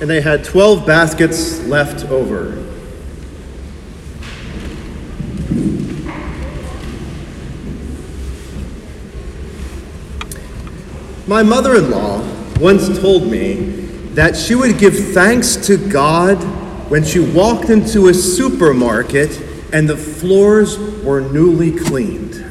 and they had 12 baskets left over. My mother-in-law once told me that she would give thanks to God when she walked into a supermarket and the floors were newly cleaned.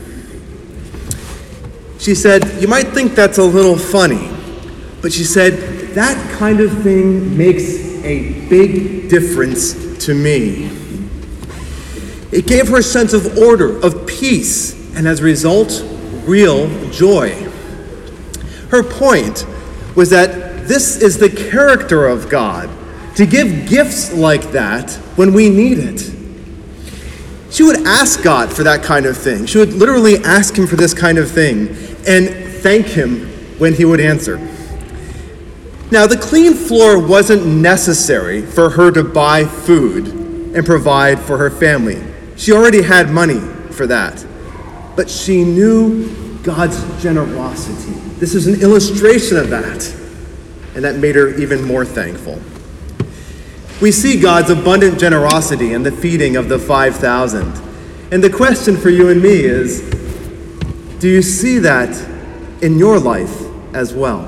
She said, you might think that's a little funny, but she said, that kind of thing makes a big difference to me. It gave her a sense of order, of peace, and as a result, real joy. Her point was that this is the character of God, to give gifts like that when we need it. She would ask God for that kind of thing. She would literally ask him for this kind of thing and thank him when he would answer. Now, the clean floor wasn't necessary for her to buy food and provide for her family. She already had money for that. But she knew God's generosity. This is an illustration of that, and that made her even more thankful. We see God's abundant generosity in the feeding of the 5,000. And the question for you and me is, do you see that in your life as well?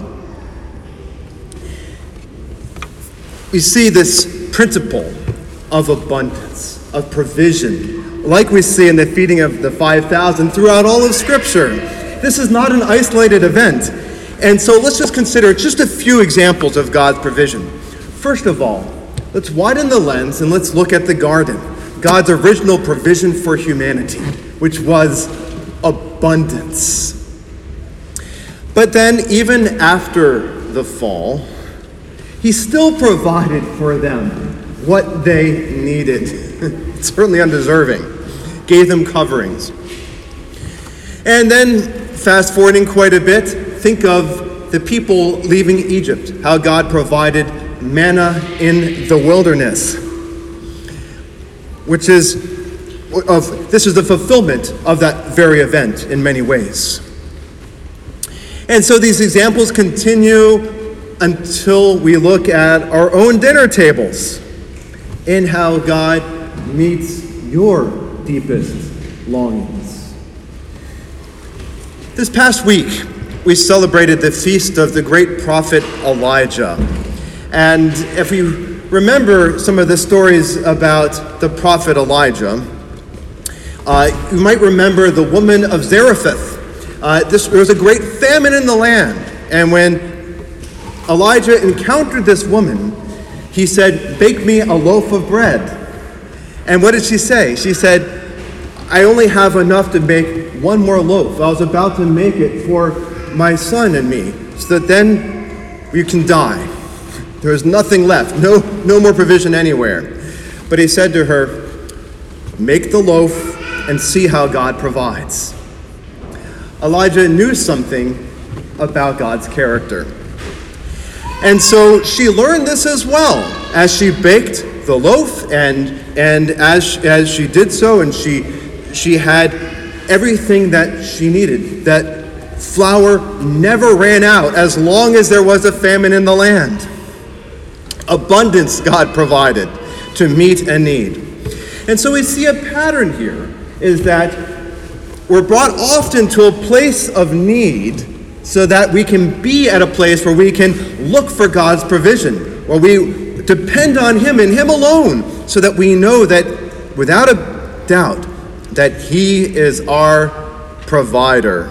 We see this principle of abundance, of provision, like we see in the feeding of the 5,000 throughout all of Scripture. This is not an isolated event. And so let's just consider just a few examples of God's provision. First of all, let's widen the lens and let's look at the garden, God's original provision for humanity, which was abundance. But then, even after the fall, he still provided for them what they needed. Certainly undeserving. Gave them coverings. And then, fast forwarding quite a bit, think of the people leaving Egypt, how God provided manna in the wilderness, this is the fulfillment of that very event in many ways. And so these examples continue until we look at our own dinner tables and how God meets your deepest longings. This past week, we celebrated the feast of the great prophet Elijah. And if we remember some of the stories about the prophet Elijah, you might remember the woman of Zarephath. There was a great famine in the land. And when Elijah encountered this woman, he said, "Bake me a loaf of bread." And what did she say? She said, "I only have enough to make one more loaf. I was about to make it for my son and me, so that then you can die. There is nothing left, no more provision anywhere." But he said to her, "Make the loaf and see how God provides." Elijah knew something about God's character. And so she learned this as well as she baked the loaf, and as she did so, and she had everything that she needed. That flour never ran out as long as there was a famine in the land. Abundance God provided to meet a need. And so we see a pattern here, is that we're brought often to a place of need so that we can be at a place where we can look for God's provision, where we depend on Him and Him alone, so that we know that without a doubt that He is our provider.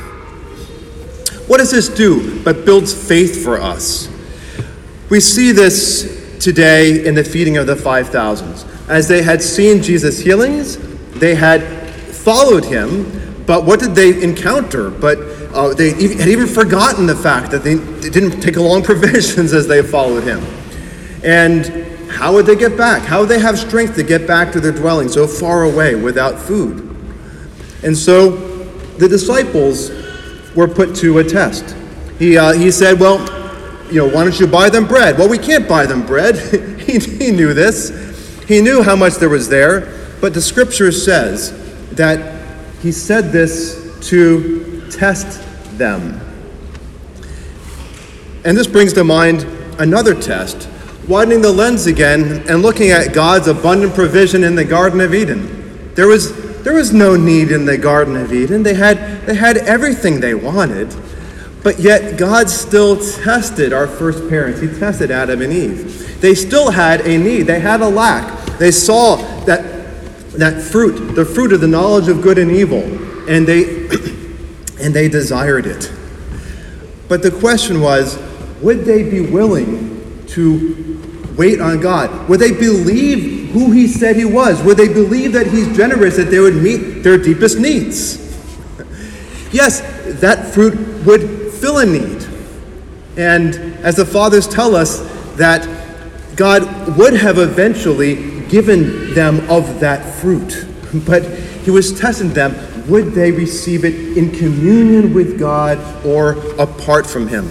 What does this do but builds faith for us? We see this today in the feeding of the 5,000. As they had seen Jesus' healings, they had followed Him, but what did they encounter? But they had even forgotten the fact that they didn't take along provisions as they followed Him. And how would they get back? How would they have strength to get back to their dwelling so far away without food? And so the disciples were put to a test. He said, "Well, why don't you buy them bread?" Well, we can't buy them bread. He knew this. He knew how much there was there. But the Scripture says that He said this to test them. And this brings to mind another test. widening the lens again and looking at God's abundant provision in the Garden of Eden. There was no need in the Garden of Eden. They had everything they wanted, but yet God still tested our first parents. He tested Adam and Eve. They still had a need. They had a lack. They saw that fruit, the fruit of the knowledge of good and evil, and they desired it. But the question was, would they be willing to wait on God? Would they believe who he said he was? Would they believe that he's generous, that they would meet their deepest needs? Yes, that fruit would fill a need. And as the fathers tell us, that God would have eventually given them of that fruit. But he was testing them. Would they receive it in communion with God or apart from him?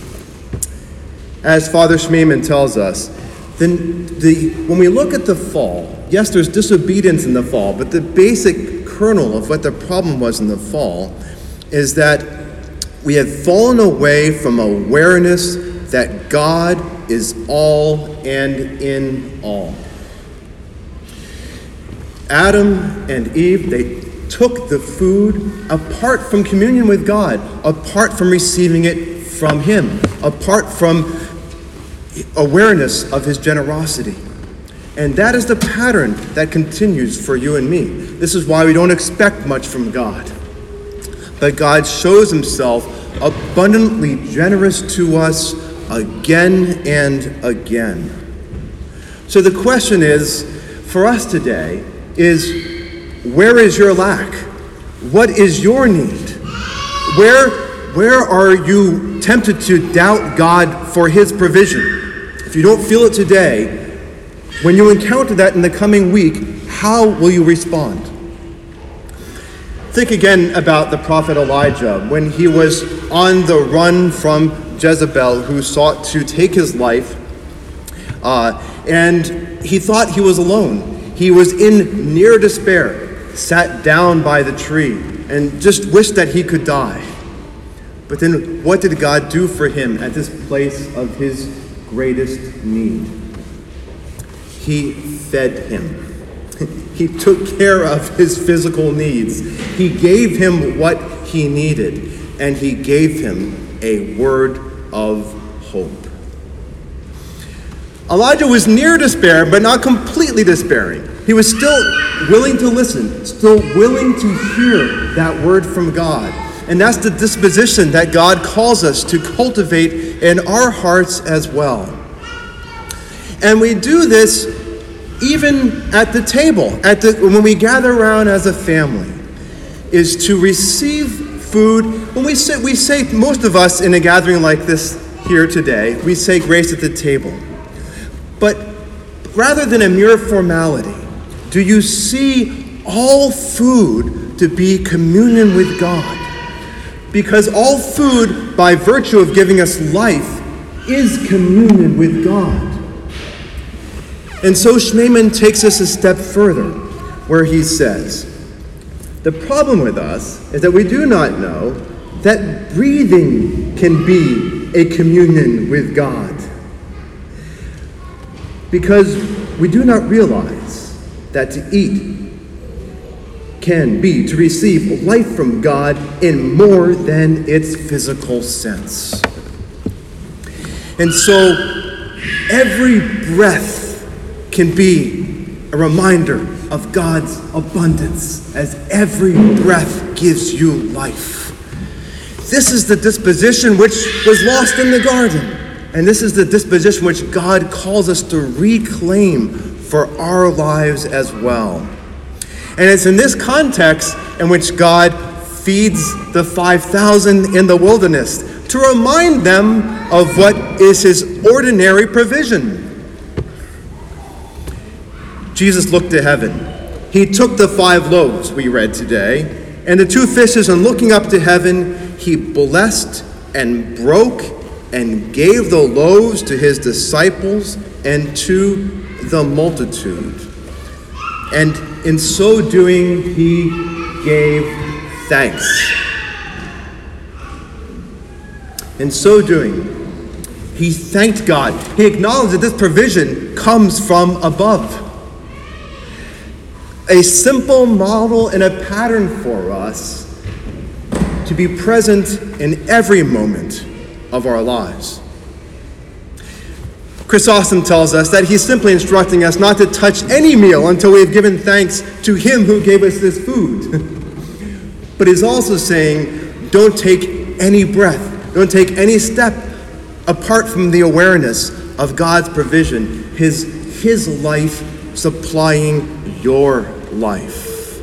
As Father Schmemann tells us, when we look at the fall, yes, there's disobedience in the fall, but the basic kernel of what the problem was in the fall is that we have fallen away from awareness that God is all and in all. Adam and Eve, they took the food apart from communion with God, apart from receiving it from him, apart from awareness of his generosity. And that is the pattern that continues for you and me. This is why we don't expect much from God. But God shows himself abundantly generous to us again and again. So the question is, for us today, is where is your lack? What is your need? Where are you tempted to doubt God for his provision? If you don't feel it today, when you encounter that in the coming week, how will you respond? Think again about the prophet Elijah when he was on the run from Jezebel, who sought to take his life, and he thought he was alone. He was in near despair, sat down by the tree, and just wished that he could die. But then what did God do for him at this place of his greatest need? He fed him. He took care of his physical needs. He gave him what he needed, and he gave him a word of hope. Elijah was near despair, but not completely despairing. He was still willing to listen, still willing to hear that word from God. And that's the disposition that God calls us to cultivate in our hearts as well. And we do this even at the table, when we gather around as a family, is to receive food. When we say, most of us in a gathering like this here today, we say grace at the table. But rather than a mere formality, do you see all food to be communion with God? Because all food, by virtue of giving us life, is communion with God. And so Schmemann takes us a step further, where he says, the problem with us is that we do not know that breathing can be a communion with God. Because we do not realize that to eat can be to receive life from God in more than its physical sense. And so every breath can be a reminder of God's abundance, as every breath gives you life. This is the disposition which was lost in the garden. And this is the disposition which God calls us to reclaim for our lives as well. And it's in this context in which God feeds the 5,000 in the wilderness to remind them of what is his ordinary provision. Jesus looked to heaven. He took the 5 loaves we read today, and the 2 fishes, and looking up to heaven, he blessed and broke and gave the loaves to his disciples and to the multitude. And in so doing, he gave thanks. In so doing, He thanked God. He acknowledged that this provision comes from above. A simple model and a pattern for us to be present in every moment of our lives. Chrysostom tells us that he's simply instructing us not to touch any meal until we have given thanks to him who gave us this food. But he's also saying, don't take any breath, don't take any step apart from the awareness of God's provision, his life supplying your life.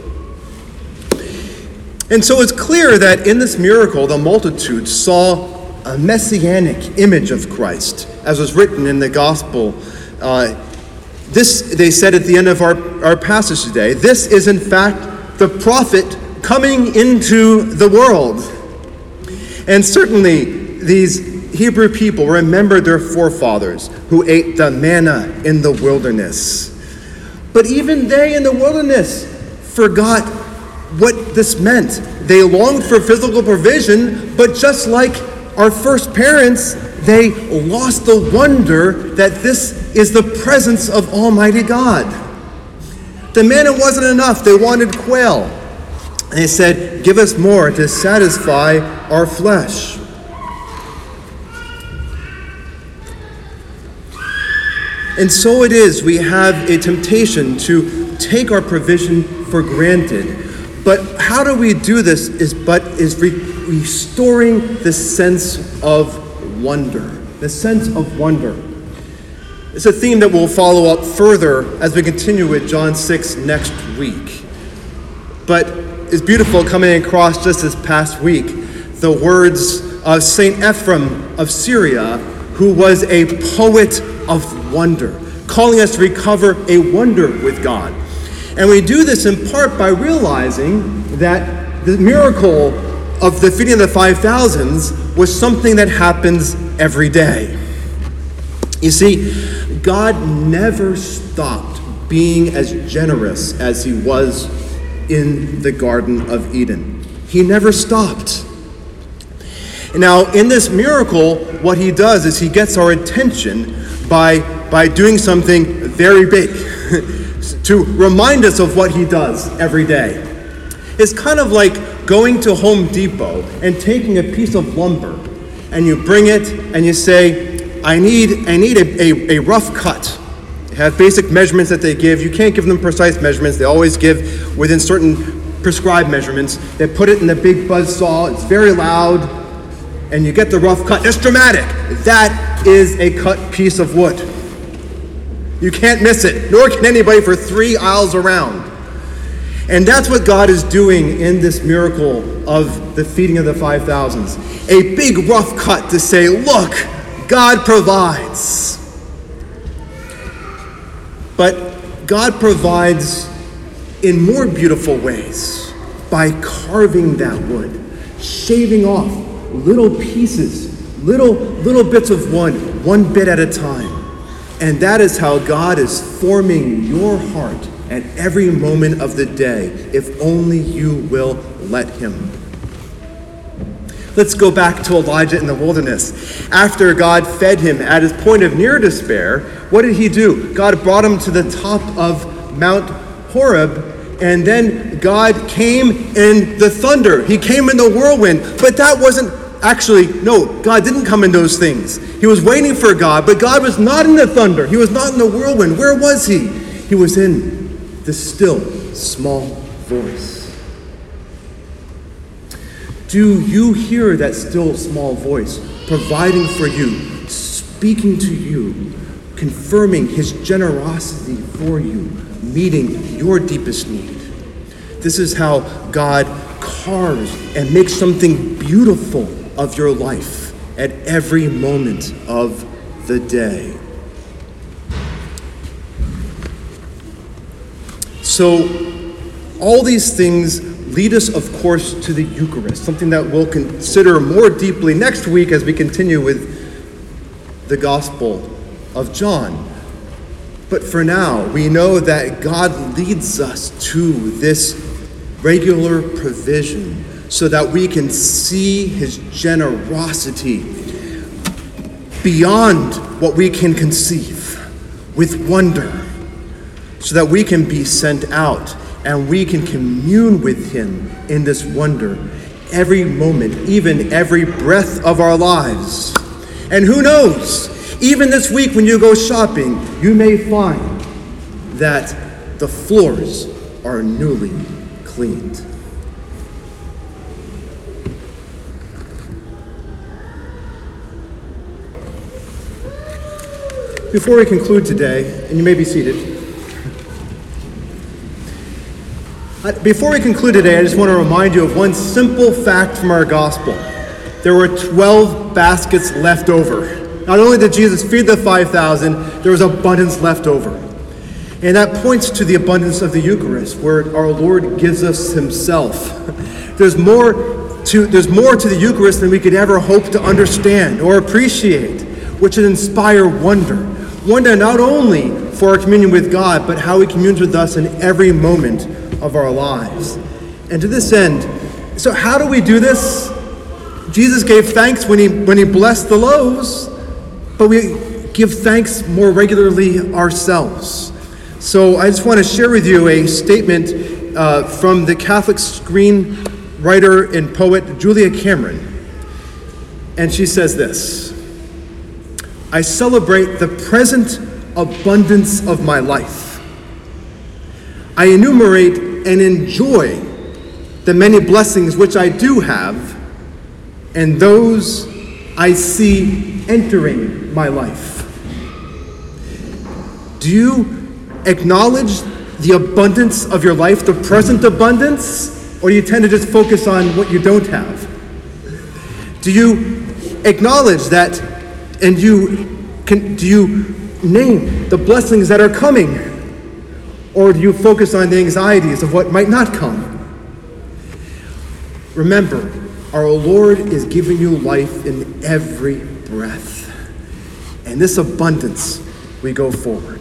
And so it's clear that in this miracle, the multitude saw a messianic image of Christ, as was written in the gospel. This, they said at the end of our passage today, this is in fact the prophet coming into the world. And certainly these Hebrew people remembered their forefathers who ate the manna in the wilderness. But even they in the wilderness forgot what this meant. They longed for physical provision, but just like our first parents, they lost the wonder that this is the presence of Almighty God. The manna wasn't enough. They wanted quail. And they said, give us more to satisfy our flesh. And so it is, we have a temptation to take our provision for granted. But how do we do this is restoring the sense of wonder. The sense of wonder. It's a theme that we'll follow up further as we continue with John 6 next week. But it's beautiful coming across just this past week the words of St. Ephrem of Syria, who was a poet of wonder, calling us to recover a wonder with God. And we do this in part by realizing that the miracle of the feeding of the 5,000 was something that happens every day. You see, God never stopped being as generous as he was in the Garden of Eden. He never stopped. Now, in this miracle, what he does is he gets our attention by doing something very big to remind us of what he does every day. It's kind of like going to Home Depot and taking a piece of lumber, and you bring it and you say, I need a rough cut. They have basic measurements that they give. You can't give them precise measurements. They always give within certain prescribed measurements. They put it in the big buzzsaw. It's very loud, and you get the rough cut. It's dramatic. That is a cut piece of wood. You can't miss it, nor can anybody for 3 aisles around. And that's what God is doing in this miracle of the feeding of the 5,000s. A big rough cut to say, look, God provides. But God provides in more beautiful ways by carving that wood, shaving off little pieces, little bits of wood, one bit at a time. And that is how God is forming your heart at every moment of the day, if only you will let him. Let's go back to Elijah in the wilderness. After God fed him at his point of near despair, what did he do? God brought him to the top of Mount Horeb, and then God came in the thunder. He came in the whirlwind, but that wasn't God didn't come in those things. He was waiting for God, but God was not in the thunder. He was not in the whirlwind. Where was he? He was in the still, small voice. Do you hear that still, small voice providing for you, speaking to you, confirming his generosity for you, meeting your deepest need? This is how God carves and makes something beautiful of your life at every moment of the day. So all these things lead us, of course, to the Eucharist, something that we'll consider more deeply next week as we continue with the Gospel of John. But for now, we know that God leads us to this regular provision so that we can see his generosity beyond what we can conceive, with wonder, so that we can be sent out and we can commune with him in this wonder every moment, even every breath of our lives. And who knows, even this week when you go shopping, you may find that the floors are newly cleaned. Before we conclude today, and you may be seated. Before we conclude today, I just want to remind you of one simple fact from our gospel. There were 12 baskets left over. Not only did Jesus feed the 5,000, there was abundance left over. And that points to the abundance of the Eucharist, where our Lord gives us himself. There's more to the Eucharist than we could ever hope to understand or appreciate, which should inspire wonder. Wonder not only for our communion with God, but how he communes with us in every moment of our lives. And to this end, so how do we do this? Jesus gave thanks when he blessed the loaves, but we give thanks more regularly ourselves. So I just want to share with you a statement from the Catholic screenwriter and poet Julia Cameron. And she says this: I celebrate the present abundance of my life. I enumerate and enjoy the many blessings which I do have, and those I see entering my life. Do you acknowledge the abundance of your life, the present abundance, or do you tend to just focus on what you don't have? Do you acknowledge that, and do you name the blessings that are coming? Or do you focus on the anxieties of what might not come? Remember, our Lord is giving you life in every breath. And this abundance, we go forward.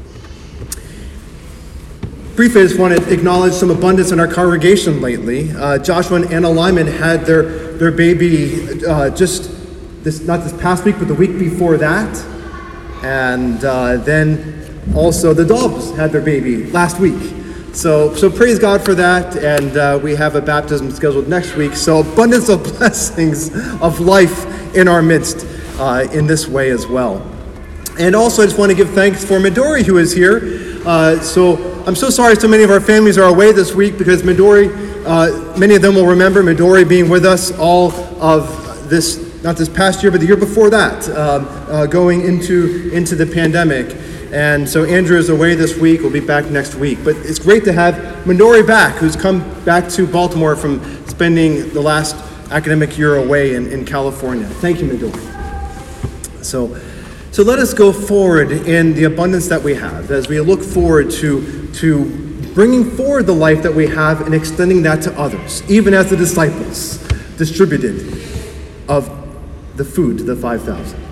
Briefly, I just want to acknowledge some abundance in our congregation lately. Joshua and Anna Lyman had their baby not this past week, but the week before that. And then also the Dobbs had their baby last week. So praise God for that, and we have a baptism scheduled next week. So abundance of blessings of life in our midst in this way as well. And also I just want to give thanks for Midori, who is here. So I'm so sorry so many of our families are away this week, because Midori, many of them will remember Midori being with us all of this, not this past year, but the year before that, going into the pandemic. And so Andrew is away this week. We'll be back next week. But it's great to have Midori back, who's come back to Baltimore from spending the last academic year away in California. Thank you, Midori. So let us go forward in the abundance that we have as we look forward to bringing forward the life that we have and extending that to others, even as the disciples distributed of the food to the 5,000.